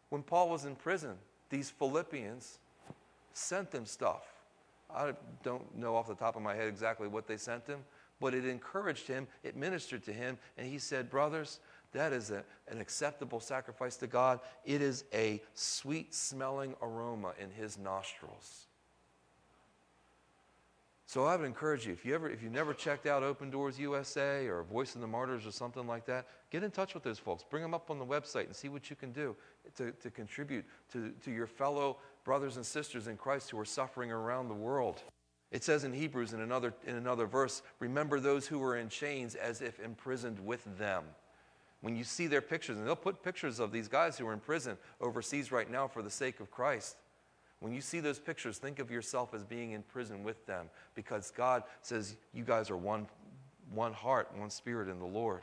When Paul was in prison, these Philippians sent them stuff. I don't know off the top of my head exactly what they sent him, but it encouraged him, it ministered to him, and he said, brothers, that is an acceptable sacrifice to God. It is a sweet-smelling aroma in his nostrils. So I would encourage you, if you've never checked out Open Doors USA or Voice of the Martyrs or something like that, get in touch with those folks. Bring them up on the website and see what you can do to contribute to your fellow brothers and sisters in Christ who are suffering around the world. It says in Hebrews in another verse, remember those who are in chains as if imprisoned with them. When you see their pictures, and they'll put pictures of these guys who are in prison overseas right now for the sake of Christ. When you see those pictures, think of yourself as being in prison with them, because God says you guys are one heart, one spirit in the Lord.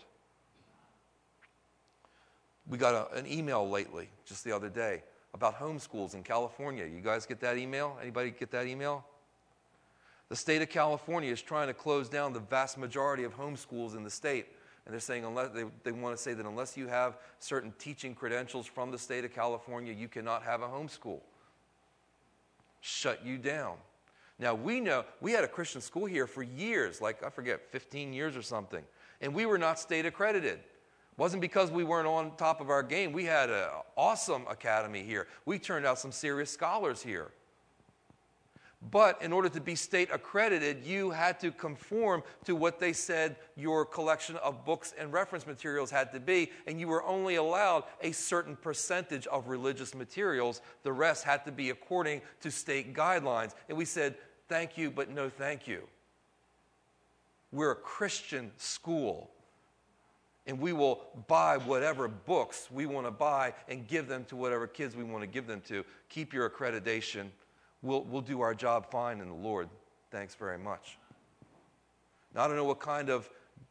We got an email lately, just the other day, about homeschools in California. You guys get that email? Anybody get that email? The state of California is trying to close down the vast majority of homeschools in the state. And they're saying they want to say that unless you have certain teaching credentials from the state of California, you cannot have a homeschool. Shut you down. Now, we know we had a Christian school here for years, like, I forget, 15 years or something. And we were not state accredited. It wasn't because we weren't on top of our game. We had an awesome academy here. We turned out some serious scholars here. But in order to be state accredited, you had to conform to what they said your collection of books and reference materials had to be, and you were only allowed a certain percentage of religious materials. The rest had to be according to state guidelines. And we said, thank you, but no thank you. We're a Christian school, and we will buy whatever books we want to buy and give them to whatever kids we want to give them to. Keep your accreditation. We'll do our job fine in the Lord. Thanks very much. Now, I don't know what kind of,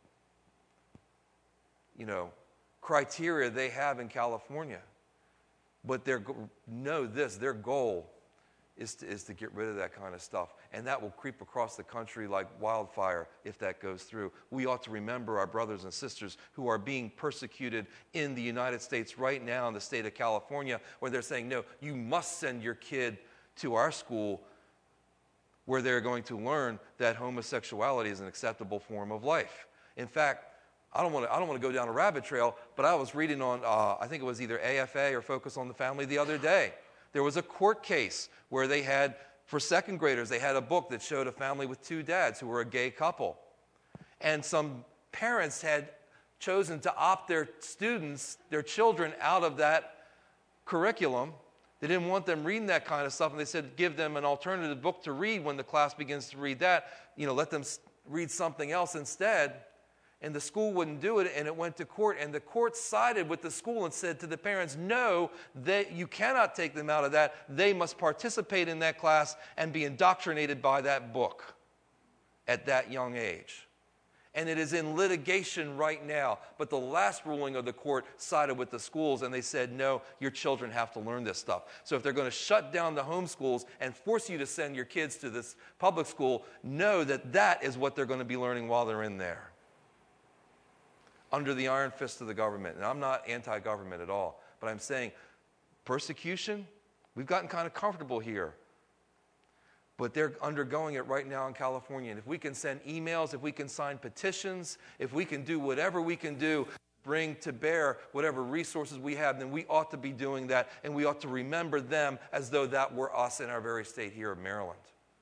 criteria they have in California, but their goal is to get rid of that kind of stuff, and that will creep across the country like wildfire if that goes through. We ought to remember our brothers and sisters who are being persecuted in the United States right now in the state of California, where they're saying, no, you must send your kid to our school where they're going to learn that homosexuality is an acceptable form of life. In fact, I don't want to go down a rabbit trail, but I was reading on, I think it was either AFA or Focus on the Family the other day. There was a court case where they had, for second graders, they had a book that showed a family with two dads who were a gay couple. And some parents had chosen to opt their children out of that curriculum. They didn't want them reading that kind of stuff, and they said give them an alternative book to read when the class begins to read that. Let them read something else instead. And the school wouldn't do it, and it went to court, and the court sided with the school and said to the parents, no, you cannot take them out of that. They must participate in that class and be indoctrinated by that book at that young age. And it is in litigation right now. But the last ruling of the court sided with the schools, and they said, no, your children have to learn this stuff. So if they're going to shut down the homeschools and force you to send your kids to this public school, know that that is what they're going to be learning while they're in there. Under the iron fist of the government. And I'm not anti-government at all. But I'm saying persecution, we've gotten kind of comfortable here. But they're undergoing it right now in California. And if we can send emails, if we can sign petitions, if we can do whatever we can do, bring to bear whatever resources we have, then we ought to be doing that. And we ought to remember them as though that were us in our very state here of Maryland.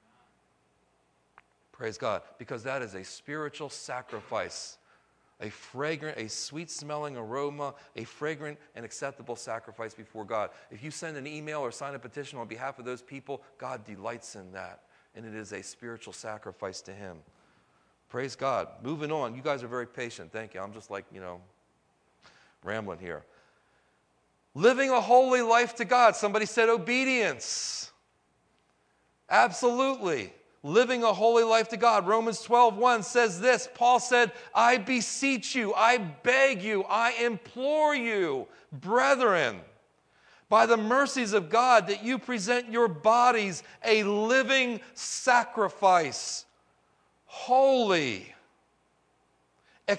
Praise God. Because that is a spiritual sacrifice. A fragrant, a sweet-smelling aroma, a fragrant and acceptable sacrifice before God. If you send an email or sign a petition on behalf of those people, God delights in that. And it is a spiritual sacrifice to Him. Praise God. Moving on. You guys are very patient. Thank you. I'm just rambling here. Living a holy life to God. Somebody said obedience. Absolutely. Living a holy life to God. Romans 12:1 says this. Paul said, I beseech you, I beg you, I implore you, brethren, by the mercies of God, that you present your bodies a living sacrifice, holy,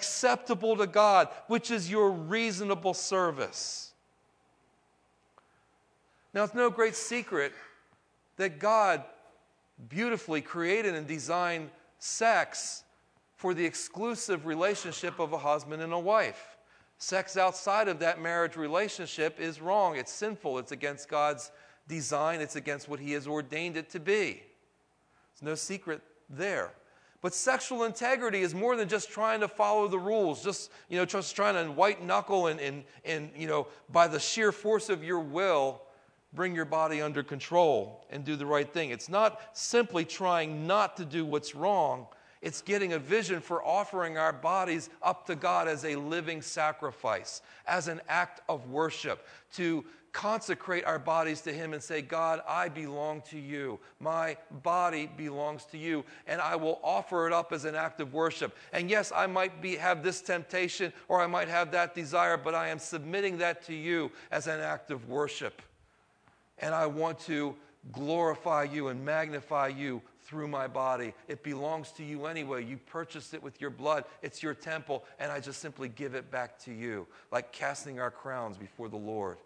acceptable to God, which is your reasonable service. Now, it's no great secret that God beautifully created and designed sex for the exclusive relationship of a husband and a wife. Sex outside of that marriage relationship is wrong. It's sinful. It's against God's design. It's against what He has ordained it to be. There's no secret there. But sexual integrity is more than just trying to follow the rules, just trying to white knuckle and by the sheer force of your will, bring your body under control and do the right thing. It's not simply trying not to do what's wrong. It's getting a vision for offering our bodies up to God as a living sacrifice, as an act of worship, to consecrate our bodies to Him and say, God, I belong to you. My body belongs to you, and I will offer it up as an act of worship. And yes, I might have this temptation or I might have that desire, but I am submitting that to you as an act of worship. And I want to glorify you and magnify you through my body. It belongs to you anyway. You purchased it with your blood. It's your temple, and I just simply give it back to you, like casting our crowns before the Lord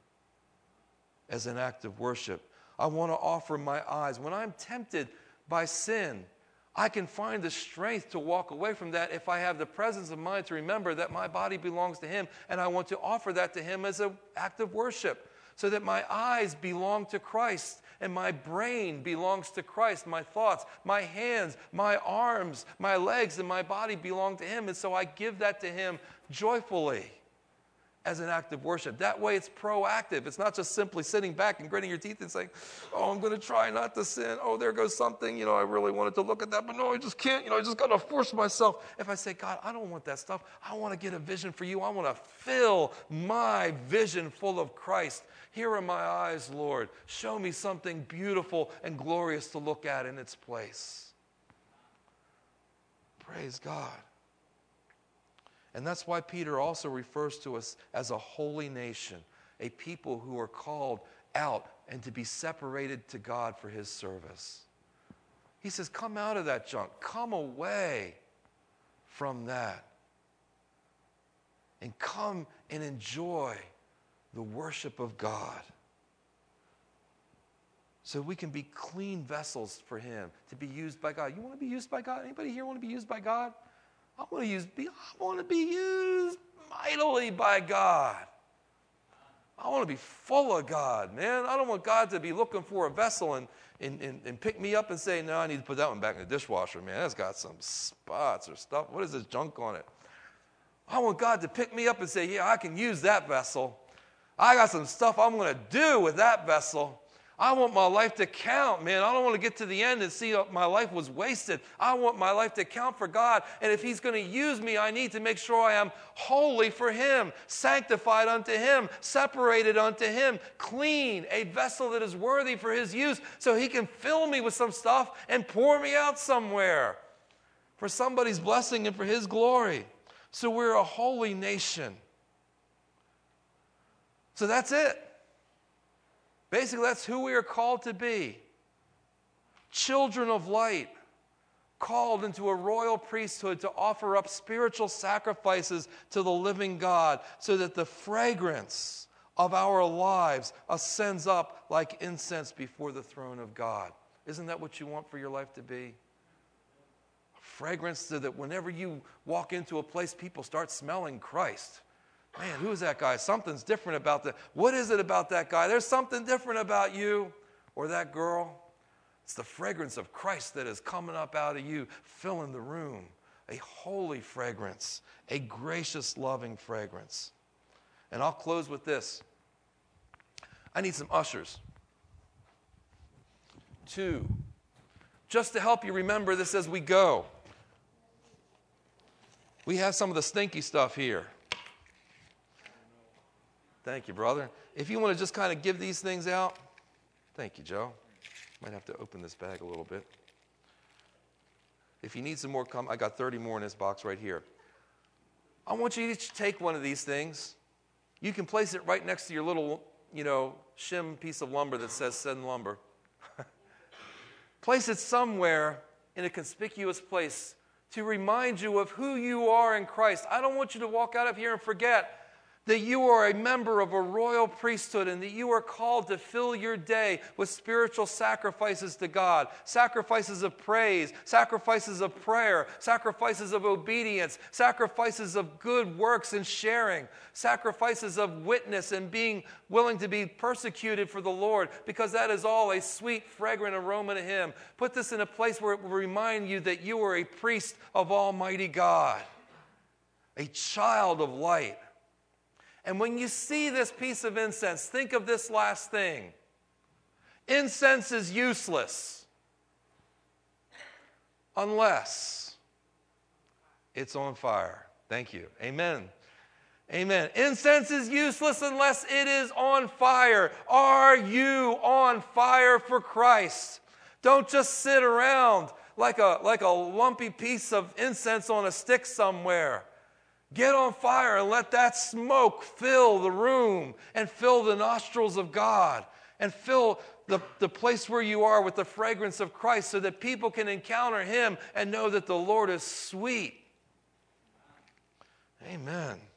as an act of worship. I want to offer my eyes. When I'm tempted by sin, I can find the strength to walk away from that if I have the presence of mind to remember that my body belongs to Him, and I want to offer that to Him as an act of worship, so that my eyes belong to Christ and my brain belongs to Christ. My thoughts, my hands, my arms, my legs, and my body belong to Him. And so I give that to Him joyfully as an act of worship. That way it's proactive. It's not just simply sitting back and gritting your teeth and saying, oh, I'm going to try not to sin. Oh, there goes something. I really wanted to look at that, but no, I just can't. I just got to force myself. If I say, God, I don't want that stuff. I want to get a vision for you. I want to fill my vision full of Christ. Here are my eyes, Lord. Show me something beautiful and glorious to look at in its place. Praise God. And that's why Peter also refers to us as a holy nation, a people who are called out and to be separated to God for His service. He says, come out of that junk. Come away from that. And come and enjoy the worship of God. So we can be clean vessels for Him, to be used by God. You want to be used by God? Anybody here want to be used by God? I want to be used mightily by God. I want to be full of God, man. I don't want God to be looking for a vessel and pick me up and say, no, I need to put that one back in the dishwasher, man. That's got some spots or stuff. What is this junk on it? I want God to pick me up and say, yeah, I can use that vessel. I got some stuff I'm going to do with that vessel. I want my life to count, man. I don't want to get to the end and see my life was wasted. I want my life to count for God. And if He's going to use me, I need to make sure I am holy for Him, sanctified unto Him, separated unto Him, clean, a vessel that is worthy for His use, so He can fill me with some stuff and pour me out somewhere for somebody's blessing and for His glory. So we're a holy nation. So that's it. Basically, that's who we are called to be. Children of light, called into a royal priesthood to offer up spiritual sacrifices to the living God so that the fragrance of our lives ascends up like incense before the throne of God. Isn't that what you want for your life to be? A fragrance so that whenever you walk into a place, people start smelling Christ. Man, who is that guy? Something's different about that. What is it about that guy? There's something different about you or that girl. It's the fragrance of Christ that is coming up out of you, filling the room. A holy fragrance, a gracious, loving fragrance. And I'll close with this. I need some ushers. 2, just to help you remember this as we go. We have some of the stinky stuff here. Thank you, brother. If you want to just kind of give these things out, thank you, Joe. Might have to open this bag a little bit. If you need some more, come. I got 30 more in this box right here. I want you to each take one of these things. You can place it right next to your little, shim piece of lumber that says Send Lumber. Place it somewhere in a conspicuous place to remind you of who you are in Christ. I don't want you to walk out of here and forget that you are a member of a royal priesthood and that you are called to fill your day with spiritual sacrifices to God, sacrifices of praise, sacrifices of prayer, sacrifices of obedience, sacrifices of good works and sharing, sacrifices of witness and being willing to be persecuted for the Lord, because that is all a sweet, fragrant aroma to Him. Put this in a place where it will remind you that you are a priest of Almighty God, a child of light. And when you see this piece of incense, think of this last thing. Incense is useless unless it's on fire. Thank you. Amen. Amen. Incense is useless unless it is on fire. Are you on fire for Christ? Don't just sit around like a lumpy piece of incense on a stick somewhere. Get on fire and let that smoke fill the room and fill the nostrils of God and fill the place where you are with the fragrance of Christ, so that people can encounter Him and know that the Lord is sweet. Amen.